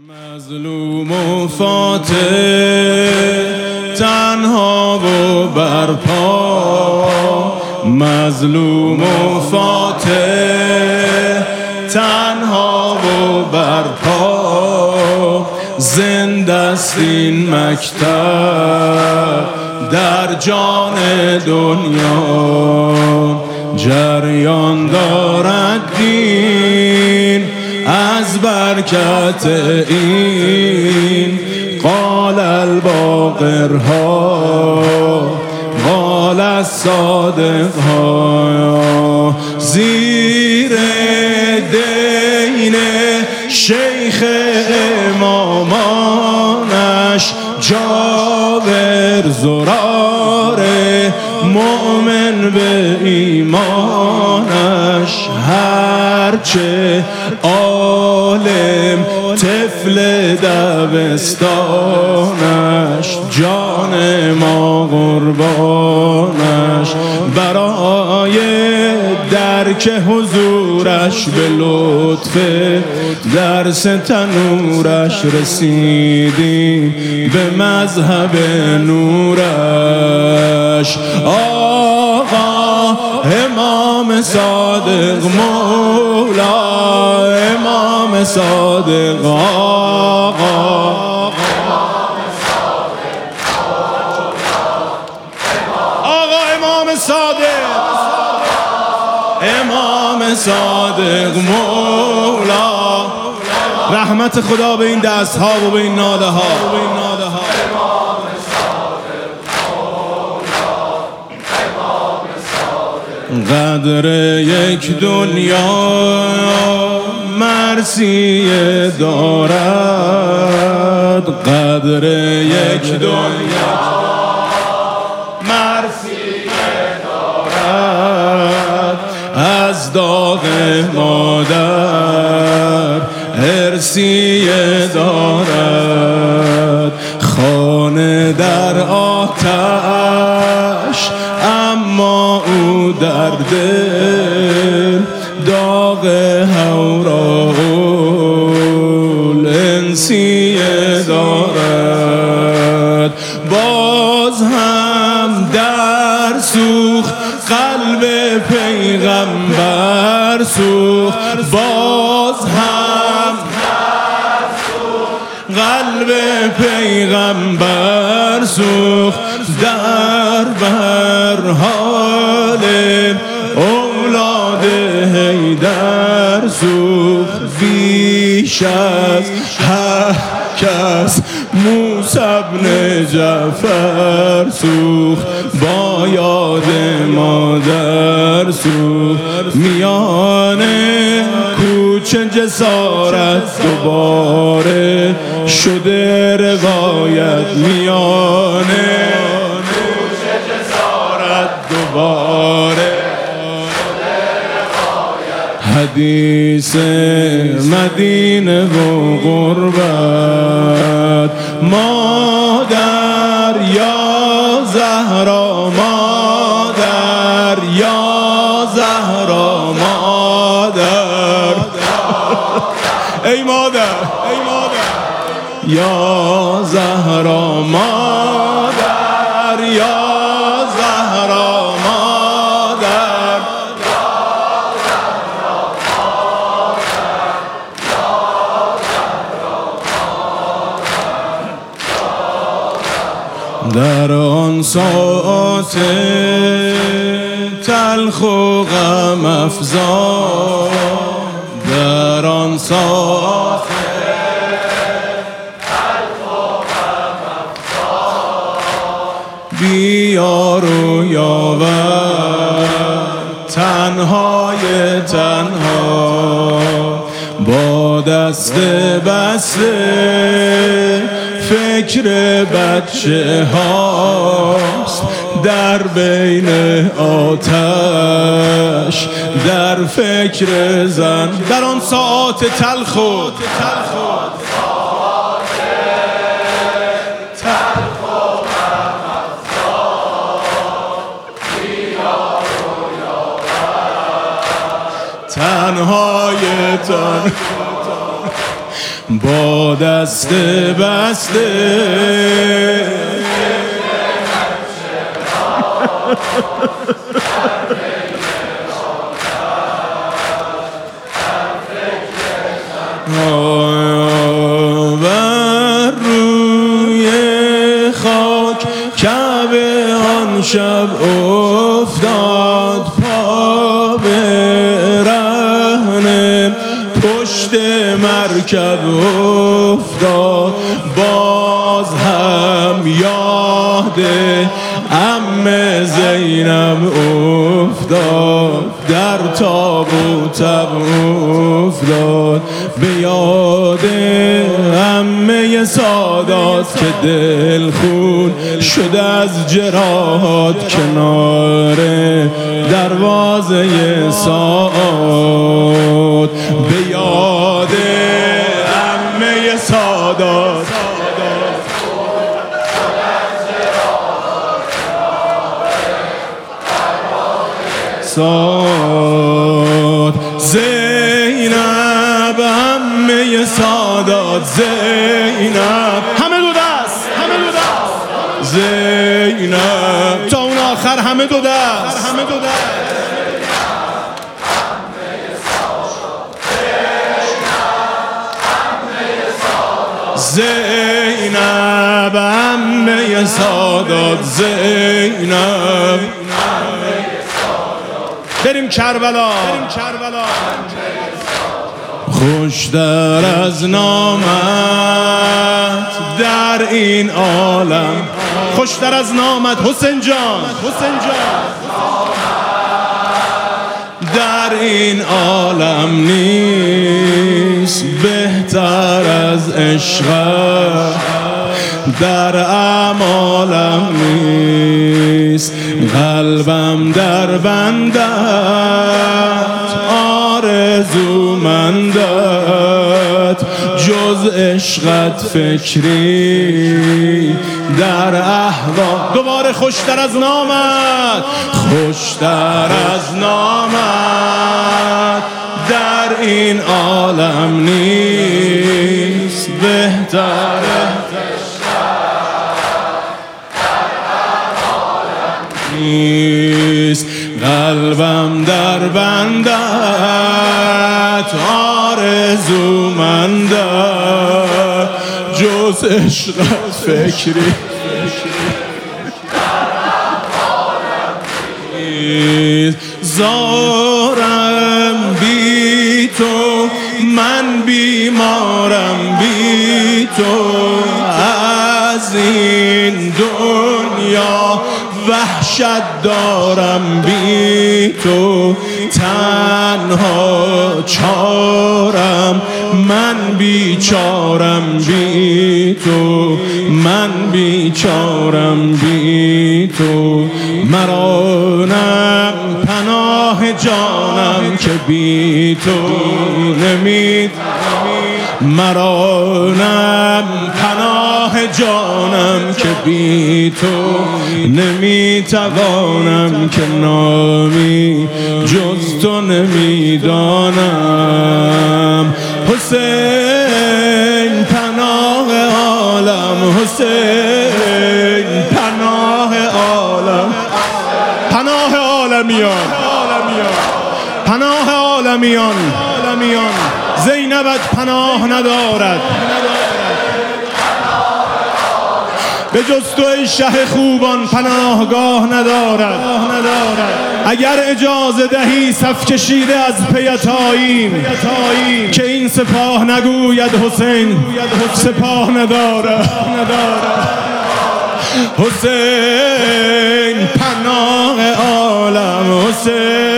مظلوم و فاتح تنها و برپا، مظلوم و فاتح تنها و برپا، زنده است این مکتب در جان دنیا، جریان دارد دین از برکت این. قال الباقرها قال الصادقها، زیر دین شیخ امامانش جابر زرار مؤمن به ایمانش، هرچه عالم طفل دبستانش، جان ما قربانش، برای درک حضورش به لطف درس تنورش رسیدیم به مذهب نورش. آقا امام صادق مولا، امام صادق آقا، آقا امام صادق، امام صادق مولا. رحمت خدا به این دست ها و به این ناله ها. قدر یک دنیا مرثیه دارد، قدر یک دنیا مرثیه دارد، از داغ مادر ارثیه دارد، خانه در آتش اما او در دل داغ هورالانسیه دارد. باز هم در سوخت قلب پیغمبر سوخت، باز هم قلب پیغمبر سوخت، در بر حال اولاد حیدر سوخت، بیش از هر کس موسی بن جعفر سوخت، با یاد مادر سوخت، میان کوچه جسارت دوباره شده روایت، میان کوچه جسارت دوباره شده روایت، حدیث مدینه و غربت. مادر یا زهرا، مادر یا زهرا، مادر ای مادر، ای مادر یا زهرا، مادر یا زهرا، مادر در آن ساعت تلخ و غم افزا، در آن ساعت تلخ و غم افزا، بیار و یاور تنهای تنها، با دست بسته فکر بچه هاست، در بین آتش در فکر زن، در آن ساعت تلخ و تنهای تن با دست بسته بر روی خاک کعبه آن شب افتاد پا برهنه پشت مرکب افتاد باز هم یاد عم زینب افتاد در تابوتم افتاد به یاد عمه سادات که دل خون شده از جراحات کنار دروازه ساعات به یاد عمه سادات زینب عمه سادات زینب همه دو دست زینب تا اون آخر همه دو دست زینب عمه سادات زینب بریم کربلا خوشتر از نامت در این عالم خوشتر از نامت حسین جان در این عالم نیست بهتر از عشقت در اعمالم نیست قلبم در بندت آرزومندت جز عشقت فکری در احوال دوباره خوشتر از نامت در این عالم نیست بهتر نیست قلبم در بندت آرزومندت جز عشقت فکری زارم بی تو من بیمارم بی تو از این دنیا وحشت دارم بی تو تنها چارم من بیچارم بی تو مرانم پناه جانم که بی تو مرانم پناه جانم که بی تو نمیتوانم که نامی جز تو نمیدانم حسین پناه عالم حسین پناه عالم پناه عالمیان زینبت پناه ندارد به جز تو ای شه خوبان پناهگاه ندارد اگر اجازه دهی صف کشیده از پیت آییم که این سپاه نگوید حسین سپاه ندارد حسین پناه عالم حسین